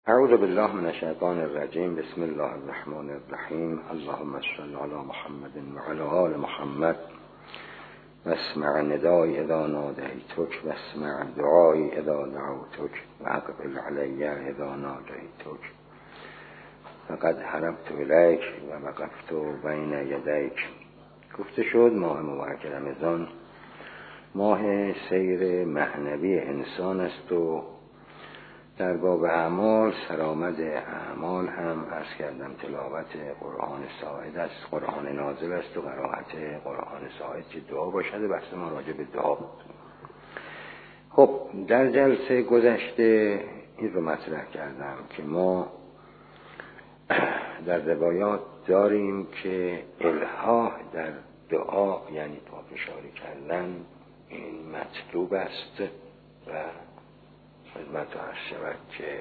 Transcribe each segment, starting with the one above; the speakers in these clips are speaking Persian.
اعوذ بالله من الشیطان الرجیم. بسم الله الرحمن الرحیم. اللهم صل علی محمد و علی آل محمد و اسمع ندای اذا نادیتک و اسمع دعای اذا دعوتک و اقبل علی اذا ناجیتک. فقد هربت الیک و وقفت بین یدیک. گفته شد ماه مبارک رمضان ماه سیر معنوی انسان است و در باب اعمال سرآمد اعمال هم عرض کردم تلاوت قرآن ساعد است، قرآن نازل است و قرائت قرآن ساعد که دعا باشد و بحث ما راجع به دعا بود. خب در جلسه گذشته این رو مطرح کردم که ما در روایات داریم که الحاح در دعا یعنی پافشاری کردن این مطلوب است و خدمت عرض شود که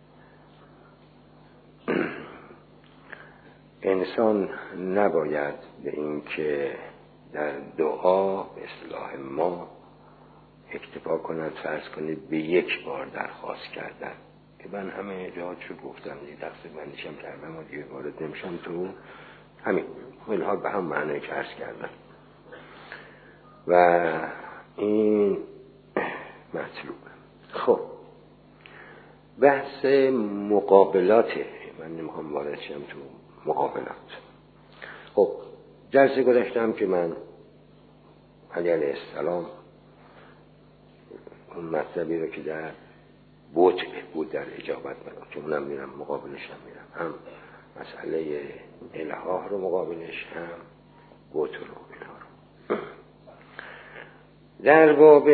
انسان نباید به این که در دعا به اصطلاح ما اکتفا کند، فرض کنید به یک بار درخواست کردن که من همه جاهاتشو گفتم دیگه تقصیر بندیشم کردم و دیگه وارد نمیشم تو همین الحال به هم معنی که عرض کردم و این مطلوبه. خب بحث مقابلاته، من نمیخوام وارد شم تو مقابلات. خب جلسه گذاشتم که من علی علیه السلام اون مطلبی رو که در بود در اجابت من که اونم میرم مقابلش هم میرم، هم مسئله الحاح رو مقابلش هم بوت رو اینا رو در باب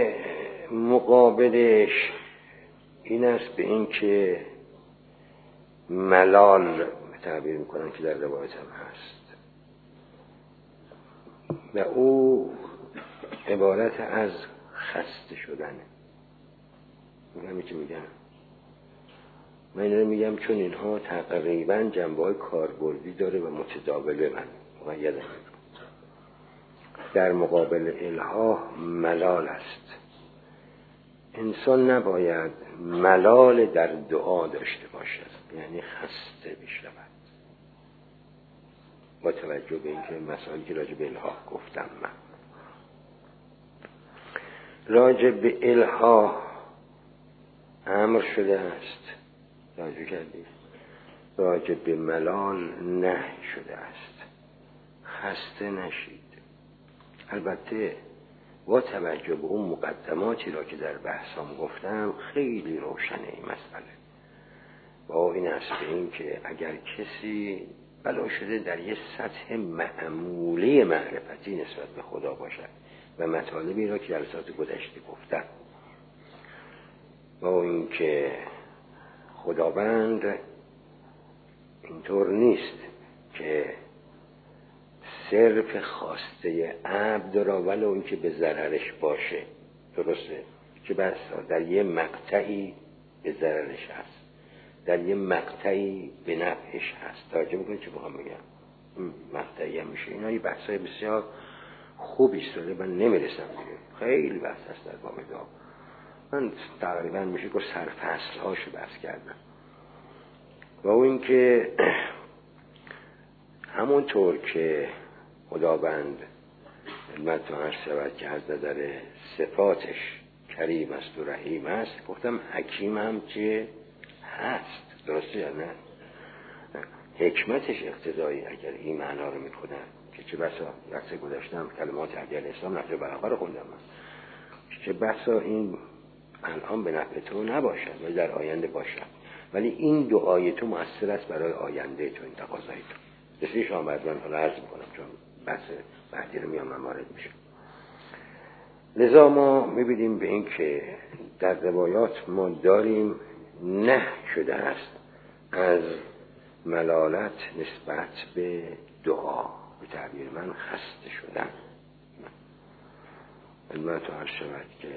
مقابلش این است به این که ملال تعبیر میکنن که در روایت هم هست و او عبارت از خسته شدنه. میگم که میگم من اینو میگم چون اینها تقریبا جنبه‌های کاربردی داره و متداوله من مقیده در مقابل الحاح ملال است. انسان نباید ملال در دعا داشته باشد، یعنی خسته بشود با توجه به اینکه مسائلی که راجع به الحاح گفتم من راجع به الحاح امر شده است، راجع کردید، راجع به ملال نهی شده است. خسته نشید. البته با توجه به اون مقدماتی را که در بحثام گفتم خیلی روشنه این مسئله. با این است به این که اگر کسی بلا شده در یه سطح معمولی معرفتی نسبت به خدا باشد و مطالبی را که در جلسات گذشته گفتم، با این که خداوند اینطور نیست که صرف خواسته عبد را ولو این که به ضررش باشه، درسته که بس در یه مقطعی به ضررش هست، در یه مقطعی به نفعش هست. توجه میکنید چه بخوام بگم؟ مقطعی هم میشه. اینا یه بحثای بسیار خوبی است، من نمیرسم دیگه، خیلی بحث هست در باب دعا. من تقریبا میشه که سرفصل هاشو بحث کردم و این که همونطور که خداوند علمت و عرض شود که از نظر صفاتش کریم است و رحیم است، گفتم حکیم هم که هست، درسته یا نه؟ حکمتش اقتضایی اگر این معنا رو میکنه که چه بسا درس گذاشتم کلمات علی علیه السلام نحجه برقا رو خوندم من. چه بسا این الان به نفع تو نباشد ولی در آینده باشد، ولی این دعای تو مؤثر است برای آینده تو، این تقاضای تو. بسیار شما باید من حالا عرض میکنم چون بحث بعدی رو میام وارد میشه. لذا ما میبینیم به این که در روایات ما داریم نه شده است از ملالت نسبت به دعا، به تعبیر من خسته شدن. علمت و عرض شود که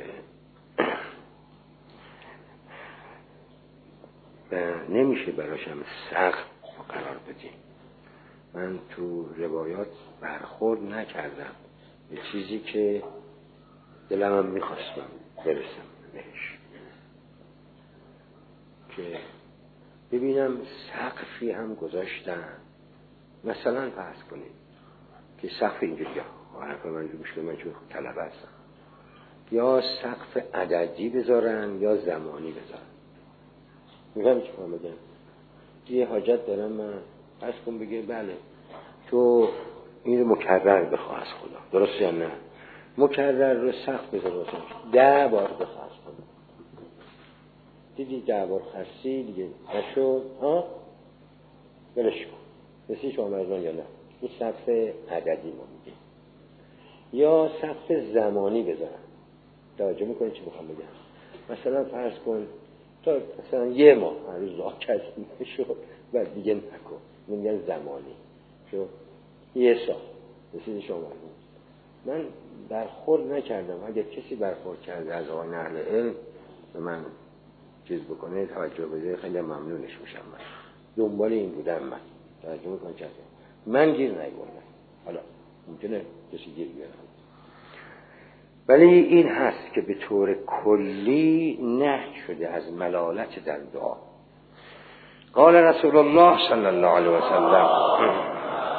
نمیشه براشم سخت قرار بدیم. من تو روایات برخورد نکردم به چیزی که دلمم میخواستم برسم بهش، که ببینم سقفی هم گذاشتن، مثلا فرض کنید که سقف اینجوری، حرف من مشکل من چون طلبه هستم، یا سقف عددی بذارن یا زمانی بذارن. میگم چی کنم بگم؟ یه حاجت دارم من، فرض کن بگه بله تو این رو مکرر بخواه از خدا، درست یا نه؟ مکرر رو سقف بذار 10 بار بخواه از خدا. دیدی 10 بار خرسی دیگه نشد، بلش کن. مثلی شما مرزان یا نه؟ این سقف عددی ما میگه. یا سقف زمانی بذارن. توجه میکنی چی بخوام بگم؟ مثلا فرض کن تا مثلا 1 ماه هر روز راه کردی نشد و دیگه نکن، میگن زمانی شو 1 سال. مثلی شما من برخورد نکردم، اگر کسی برخورد کرده از آقای اهل علم به من چیز بکنه توجه بده، خیلی ممنونش میشم. من دنبال این بودم، من توجه میکنم چطور من گیر نگوردم، حالا ممکنه کسی گیر بیارم، ولی این هست که به طور کلی نهی شده از ملالت در دعا. قال رسول الله صلی الله علیه و سلم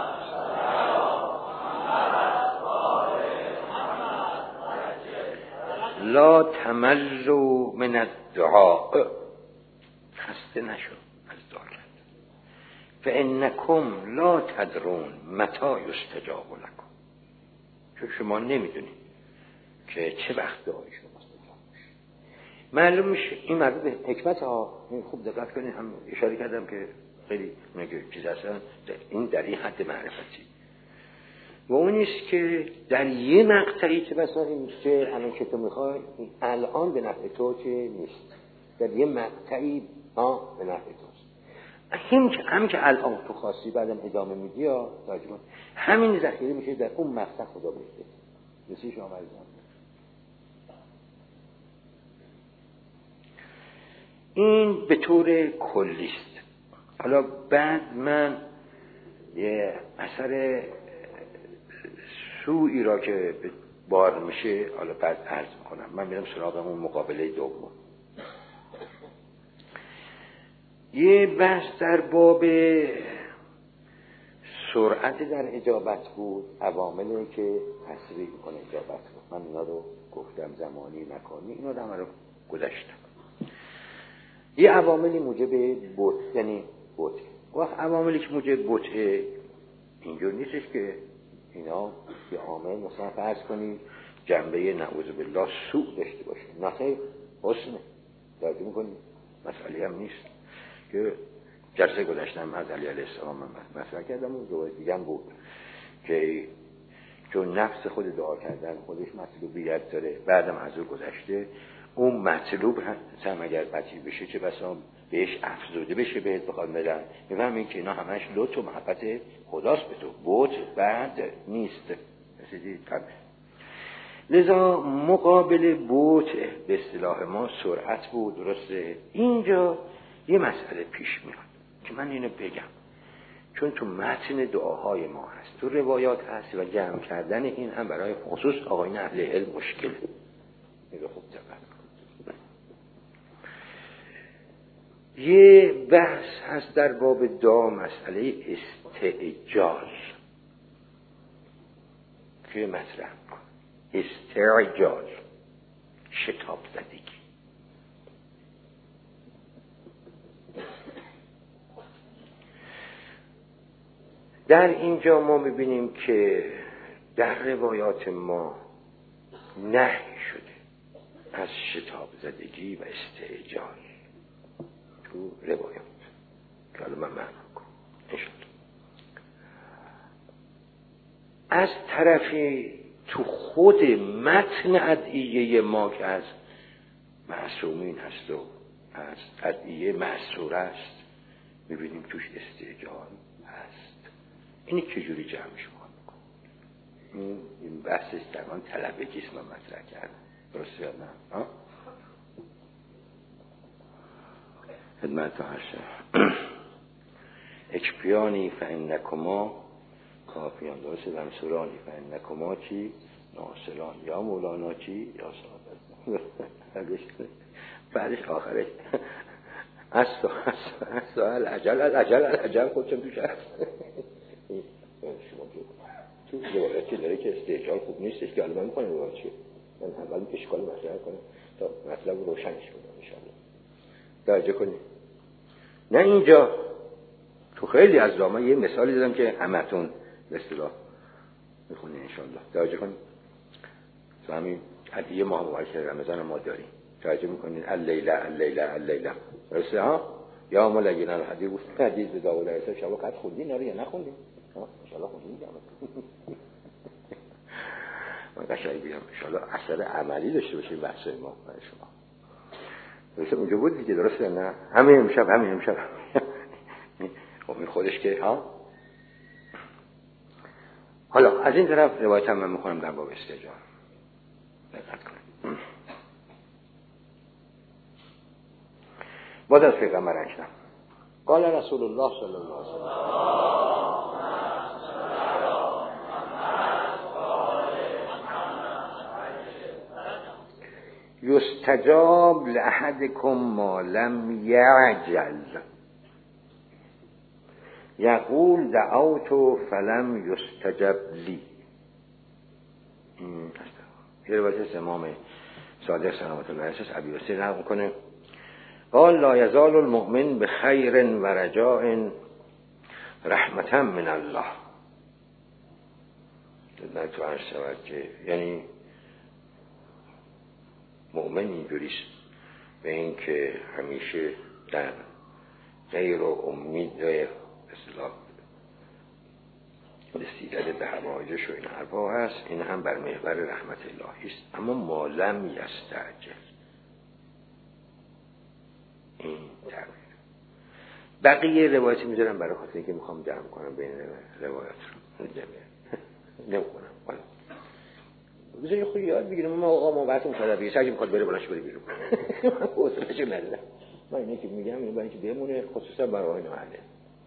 لا تملوا من الدعاء، خسته نشو از دعا کرد، فانکم لا تدرون متى یستجاب لکم، چون شما نمیدونید که چه وقت دعای شما استجاب میشه. معلوم میشه این مربوط به حکمت ها. خوب دقت کنید، هم اشاره کردم که خیلی میگه چیز هستن این در این حد معرفتی، و اون نیست که در یه مقطعی که بسا این میشه الان که تو میخوای الان به نفع تو چه نیست، در یه مقطعی به نفع توست، هم که الان تو خاصی بعدم ادامه میدی یا داجمان همین ذخیره میشه در اون مقطع خدا بهشته. مثل شما عزیزم این به طور کلیست. حالا بعد من یه اثر سوئی را که بار میشه حالا بعد عرض میکنم. من میرم سراغ اون مقابله دوم. یه بحث در باب سرعت در اجابت بود، عواملی که تسریع میکنه اجابت بود. من اینا رو گفتم، زمانی مکانی اینا رو هم گذاشتم. یه عواملی موجب بوت، یعنی بوت. وقت عواملی که موجب بوته اینجور نیستش که اینا یه عامل مثلا فرض کنید جنبه نعوذ بالله سوء داشته باشه، نه خیر، حسنه. توجه میکنید مسئله هم نیست که جلسه گذاشتم از علی علیه السلام من مطرح کردم و روایت دیگه هم بود که چون نفس خود دعا کردن خودش مطلوبیت داره، بعدم از او گذشته اون مطلوب هم اگر قطعی بشه چه بسا بهش افزوده بشه بهت بخواد بدن، میفهمین که اینا همش لطف و محبت خداست به تو، بوت بعد نیست. لذا مقابل بوت به اصطلاح ما سرعت بود. درسته؟ اینجا یه مسئله پیش میاد که من اینو بگم چون تو متن دعاهای ما هست، تو روایات هست و جمع کردن این هم برای خصوص آقایان اهل علم مشکله. میگه خوب دقت کن. یه بحث هست در باب دعا، مسئله استعجال که مطرح کن. استعجال، شتاب زدگی. در اینجا ما میبینیم که در روایات ما نهی شده از شتاب زدگی و استعجال تو روایات که حالا من معنا کنم انشاءالله. از طرفی تو خود متن ادعیه ما که از معصومین هست و از ادعیه معصور است میبینیم توش استعجال هست. اینی چجوری جمعش میکنم؟ این بحثش در آن طلبگیست من مطرح کردم. درسته یا نه؟ خدمت هرشم اکپیانی فانکما کافیان. درسته؟ منصورانی فانکما چی؟ ناصران. یا مولانا چی؟ یا صاحب. بعدش آخرش العجل خودشم توش هست. شما تو روایت که داره که استعجال خوب نیستش که علمان میکنه روایت چیه. من اول اشکال مطرح کنم تا مطلب روشنش کنم انشاءالله. توجه کنید. نه اینجا تو خیلی از جامعه یه مثالی دادم که همتون به اصطلاح میخونید انشاءالله. توجه کنید. تو همین ادعیه ماه مبارک رمضان ما داریم. توجه میکنید اللیله درسته ها؟ یا ملگین الحدیث گفت حدیث داوود علیه السلام شما قد خوندین یا نخوندین؟ ها ان شاء الله خوندین من قشنگ بیام ان شاء الله اثر عملی داشته باشه بحث ما برای شما. درسته اونجا بود دیگه درسته نه؟ همین امشب خب این خودش که ها. حالا از این طرف روایت هم من میخونم در باب استعجال. دقت کنید. باز از پیغمبر اکرم قال رسول الله صلی الله علیه وسلم یستجاب لأحدکم ما لم یعجل یقول دعوت فلم یستجب لی. یه روایت امام صادق سلامت الله علیه ابی وسیل نقل میکنه قال لا یزال المؤمن بخیر و رجاء رحمتا من الله. تو عرض شود که یعنی مؤمن اینجوریست به این که همیشه در غیر و امید اصطلاح رسیدن به حوایجش و این حرفا هست. این هم بر محور رحمت الهی است اما ما لم یستعجل. این تعبیر بقیه روایتی میذارم برای خاطر اینکه میخوام جمع کنم بین روایات رو نمیکنم. حالا بذارید خود یاد بگیرم. ما آقا ما وقتی مطالبه سعی می‌کنم بره بلنش بره بیرون. من حوصله‌اش ندارم. من اینه که میگم این برای اینکه بمونه خصوصا برای آقای نوحده.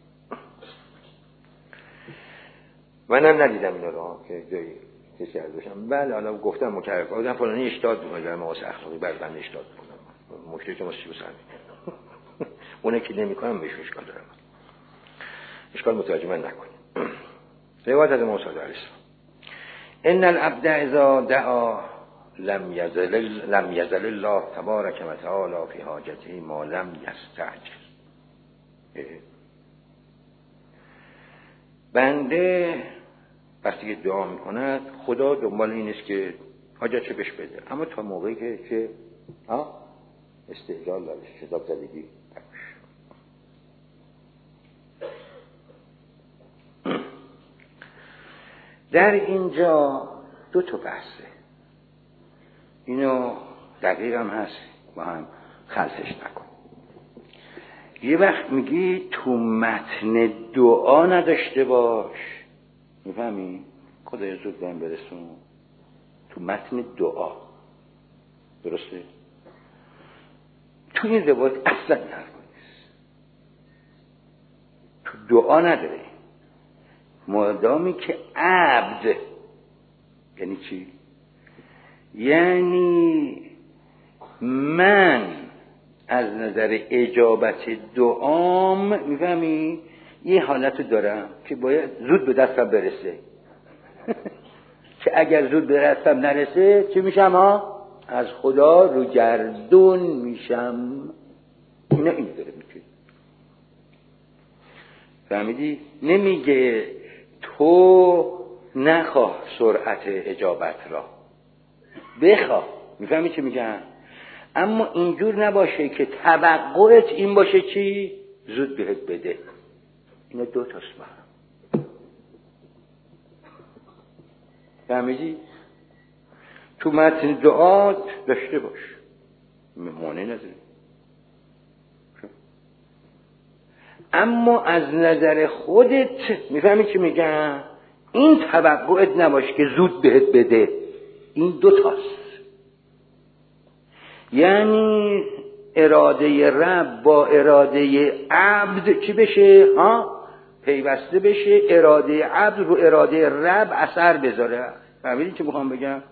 منم ندیدم اینا رو که جایی کسی از باشم. بله حالا گفتم مکرر کردم فلانی اشتاد بود در مقاس اخلاقی بند اشتاد بودم. مشکلی که ما چی بسازیم. اونه که نمی‌کنم بهش اشکال دارم. اشکال متوجه من نکنید. روایت از موسی علیه السلام ان العبد اذا دعا لم یزل الله تبارک و تعالی فی حاجته ما لم یستعجل. بنده وقتی که دعا میکند خدا دنبال این است که حاجتشو بهش بده اما تا موقعی که استعجال داره شتاب زدگی در اینجا دو تا بحثه. اینو دقیق هم هست با هم خلطش نکن. یه وقت میگی تو متن دعا نداشته باش. میفهمی؟ خدای زود بهم برسون. تو متن دعا درسته؟ تو این روایت اصلا حرف نیست. تو دعا نداره مادامی که عبد یعنی چی؟ یعنی من از نظر اجابت دعام میفهمی یه حالت دارم که باید زود به دستم برسه که اگر زود به دستم نرسه چی میشم از خدا رو گردون میشم. اینا این داره میگه. فهمیدی؟ نمیگه تو نخواه سرعت اجابت را بخواه. میفهمی چی میگم؟ اما اینجور نباشه که توقعت این باشه چی؟ زود بهت بده. اینا دو تاست با هم. فهمیدی؟ تو متن دعات داشته باش مانع نداره اما از نظر خودت میفهمی چی میگم؟ این توقعت نباش که زود بهت بده. این دو تاست. یعنی اراده رب با اراده عبد چی بشه؟ پیوسته بشه. اراده عبد رو اراده رب اثر بذاره. فهمیدی چی میخوام بگم؟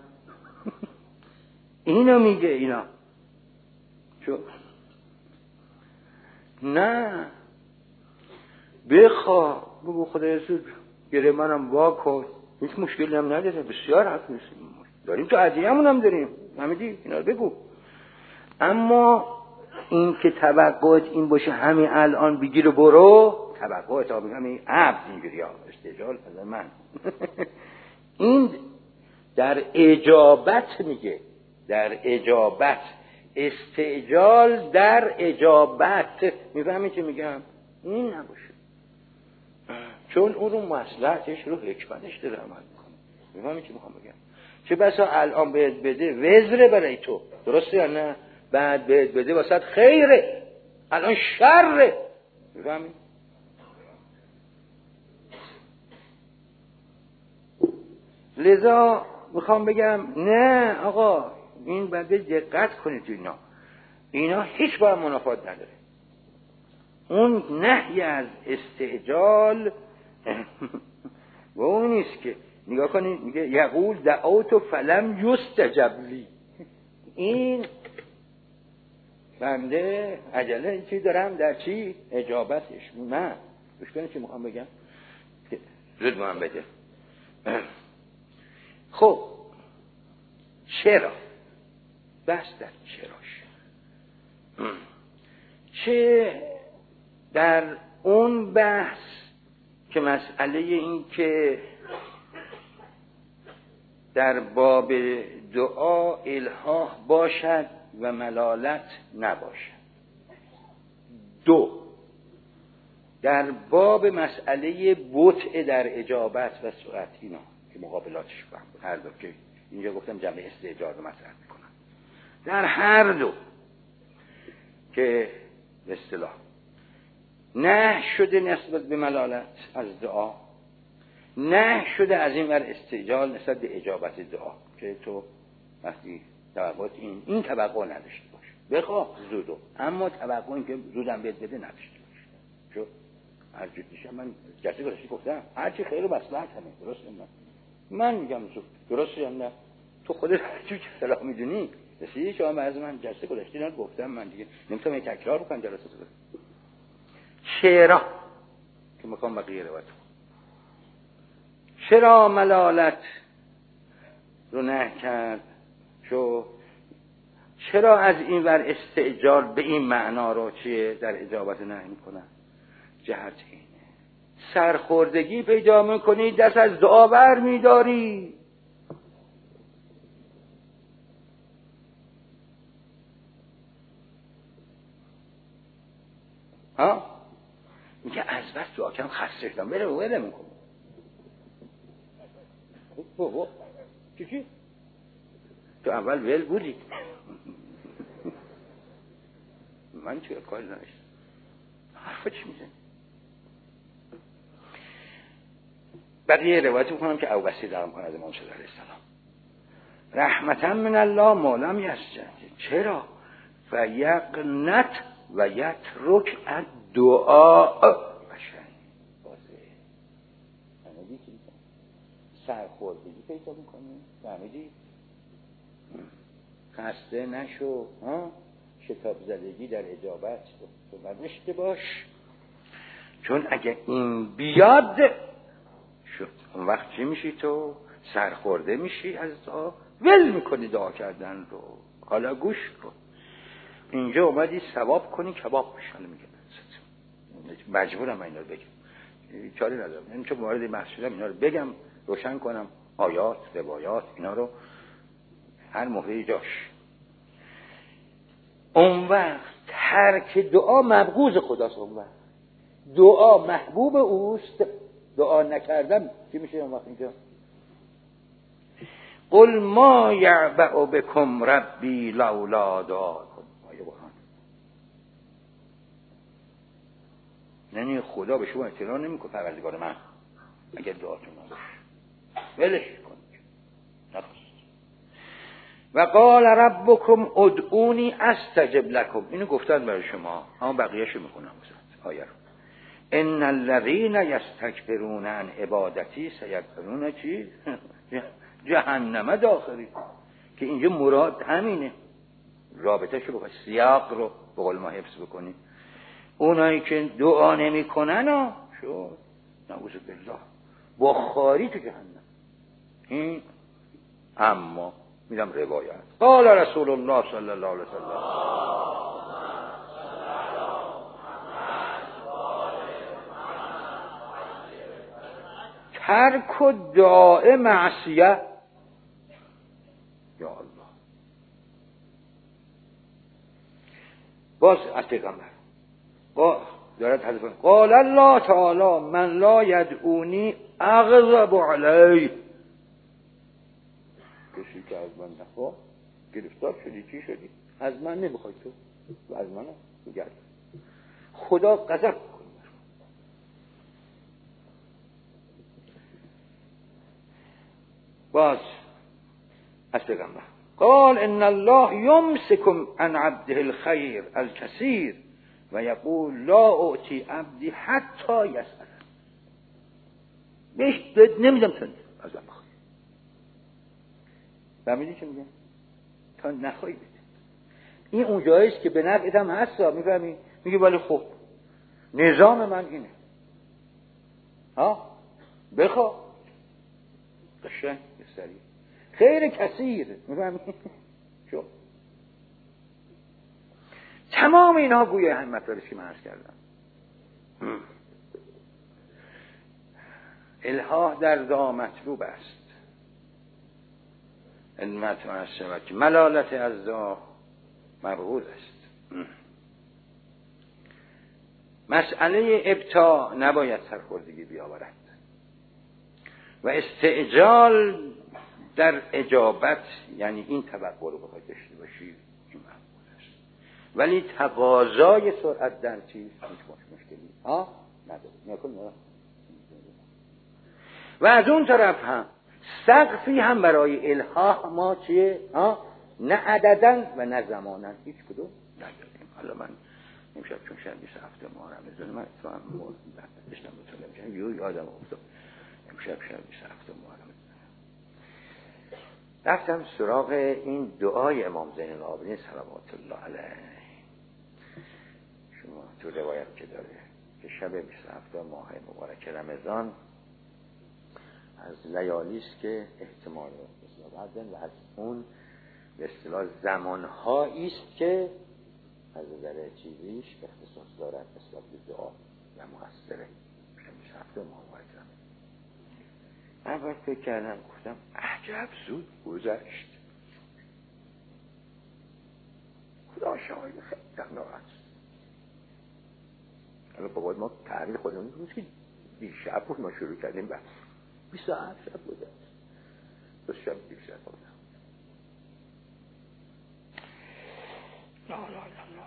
اینو میگه. اینا چون نه، بخواه بگو خدای رسول گره منم واکن، هیچ مشکلی هم نداره، بسیار حرف نیستیم داریم، تو عدیه‌مون هم داریم، فهمیدی؟ اینا رو بگو. اما این که توقعات این باشه همین الان بگیر و برو، توقعات همین عبد اینجوری ها استعجال از من این در اجابت میگه، در اجابت، استعجال در اجابت، میفهمی چه میگم؟ این نباشه، چون اون رو مصلحتش رو حکمتش داره عمل میکنه. میفهمی چه میخوام بگم؟ چه بسا الان بهت بده وزره برای تو، درسته یا نه؟ بعد بهت بده واسه خیره، الان شره. میفهمی؟ لذا میخوام بگم نه آقا، این بنده دقت کنید تو اینا هیچ با هم منافات نداره. اون نهی از استعجال و اون نیست که نگاه کنید میگه یقول دعوت فلم یستجب لی، این بنده عجله چی دارم در چی؟ اجابتش. نه گوش کنید چی میخوام بگم، زود من بده. خب چرا؟ بس در چراش، چه در اون بحث که مسئله این که در باب دعا الحاح باشد و ملالت نباشد. دو، در باب مسئله بطء در اجابت و سرعت، اینا که مقابلاتش فهم هر دو که اینجا گفتم جمع استعجال رو مطرح میکنم، در هر دو که به اصطلاح نه شده نسبت به ملالت از دعا، نه شده از این ور استعجال نسبت به اجابت دعا، که تو وقتی توقعات این توقع نداشته باش، بخواه زودو، اما توقع این که زودم بهت بده نداشته باش. چون هر جور میشه من جلسه گذشته گفتم هرچی خیر و مصلحت همه، درست نه؟ من میگم درست یا نه؟ تو خودت چه اصطلاح میدونی؟ رسیدی شما از من جلسه گذشته اینا گفتم، من دیگه نمیتونم این تکرار بکنم جلسه گذشته. چرا که میخوام بقیه روایت، چرا ملالت رو نه کرد؟ چرا از این ور استعجال به این معنا رو چیه در اجابت نه میکنن؟ جهت اینه سرخوردگی پیدا میکنی، دست از دعا بر میداری. ها؟ میگه از بس دعا کردم خسته شدم، بره میکنم. بابا چی؟ تو اول ول بودی. من چه کاری داشتم؟ حرفا چی میزنی؟ بقیه روایت میکنم که ابوبصیر دارم کنه از امام صادق علیه السلام رحمتا من الله ما لم یسجد. چرا؟ فیقنت و یترک الدعاء. سرخوردگی پیدا میکنی، فهمیدی؟ خسته نشو، شتاب زدگی در اجابت تو نداشته باش، چون اگه این بیاد شد اون وقت چی میشی؟ تو سرخورده میشی از دعا، ول میکنی دعا کردن رو. حالا گوش کن، اینجا اومدی ثواب کنی کباب بشن، میگه مجبورم اینا رو بگم، چاری ندارم، یعنی چون وارد بحث شدم اینا رو بگم، روشن کنم آیات، روایات، اینا رو هر موقعی جاش. اون وقت ترک دعا مبغوض خداست، اون وقت دعا محبوب اوست، دعا نکردم چی میشه اون وقت؟ اینجا قل ما یعبأ بکم ربی لولا دعاکم. آیه قرآن، یعنی خدا به شما اطلاع نمیکنه پروردگار من اگر دعاتون نباشه، ولش کن. و قال ربکم ادعونی استجب لکم، اینو گفتن برای شما، اما بقیه‌شو میکنم واسه آیه رو. ان الذين يستكبرون عن عبادتی سيدخلون چی؟ جهنم داخلی. که اینجا مراد همینه، رابطه شو با سیاق رو به قول ما حفظ بکنید. اونایی که دعا نمی کنن شو نعوذ بالله با خاری تو جهنم. این اما میدم روایت قال رسول الله صلی الله علیه وسلم ترک و دعاء معصیه. یا الله. باز از پیغمبر دارد حدیث قال الله تعالی من لا یدعونی اغضب علیه. کسی که از من نخواه گرفتار شدی چی شدی؟ از من نمیخوای تو و از من گرد خدا غضب کنه. باز از پیغمبر قال ان الله یمسکم عن عبده الخیر الکثیر و یقول لا اعطی عبدی حتی یسأل. بهش نمیدم تا از من بخوای. فهمیدی چه میگم؟ تا نخوای بده. این اون جاییست که به نفعت هم هستا. میفهمی؟ میگه ولی خب نظام من اینه. بخوا قشنگ سریع خیر کثیر. میفهمی؟ شو تمام اینها گویا هم مطلبی که من عرض کردم. الحاح در دعا مطلوب است. علمت و عصبت ملالت از دعا مبغوض است. مسئله ابتاع نباید سرخوردگی بیاورد و استعجال در اجابت، یعنی این توقع رو بخواید داشته باشید، این مبغوض است. ولی تقاضای سرعت در چیز هیچ مشکلی نداره. و از اون طرف هم سقفی هم برای الحاح ما چیه؟ نه عددن و نه زمانن، هیچ کدوم نداریم. حالا من امشب چون شب 27 محرم میذارم، من اتفاقا داشتم مطالعه می‌کردم یادم افتاد امشب شب 27 محرم رفتم سراغ این دعای امام زین العابدین صلوات الله علیه. شما تو روایت که داره که شب 27 ماه مبارک رمضان از لیالی است که احتمال بعدن و از اون به اصطلاح زمانهایی است که از نظر چیزیش اختصاص دارد نسبت به دعا و مؤثره. شب 27 ماه مبارک رمضان من باید فکر کردم، گفتم عجب زود گذشت. خدا شاید خیلی تنها است. حالا بابا ما تحریل خودمون روز که دیشب بود ما شروع کردیم و 27 شب گذشت. دو شب دیگه شب بود. لا لا لا لا.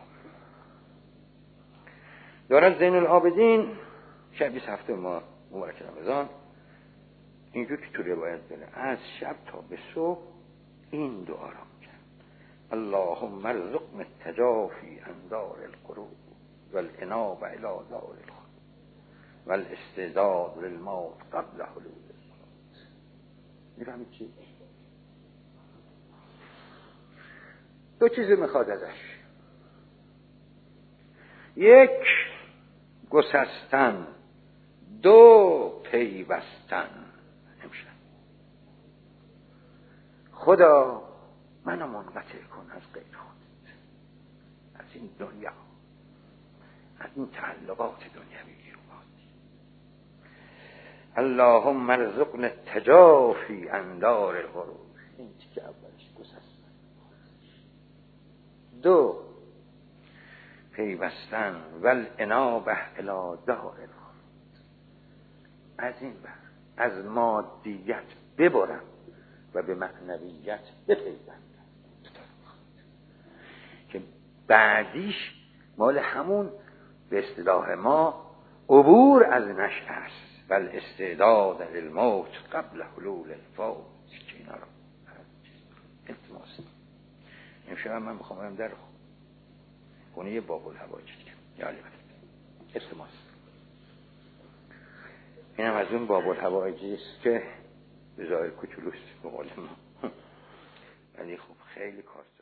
دارد زین العابدین شب 27 ماه مبارک رمضان اینجور که تو روایت داره از شب تا به صبح این دعا را میکرد: اللهم ارزقنا التجافی عن دار القلوب والانابه الى دار الخلود والاستعداد للموت قبل حلول الموت. میفهمید چی؟ دو چیز میخواد ازش: یک گسستن، دو پیوستن. امشب خدا منو منقطع کن از غیر خودت، از این دنیا، از این تعلقات دنیوی. اللهم ارزقنا التجافی عن دار الغرور. این که اولش گسستن. دو پیوستن والانابه الی دار الخلود. از این بر از مادیت ببرم و به معنویت بپیوندم که بعدیش مال همون به اصطلاح ما عبور از نشأه است. بل استعداد للموت قبل حلول الفوت. که اینا رو التماس امشب من میخوام برم در خونه باب الهوای یا علی التماس. اینم از اون باب الهوای است که به ظاهر کوچولوست به قول ما، ولی خب خیلی کار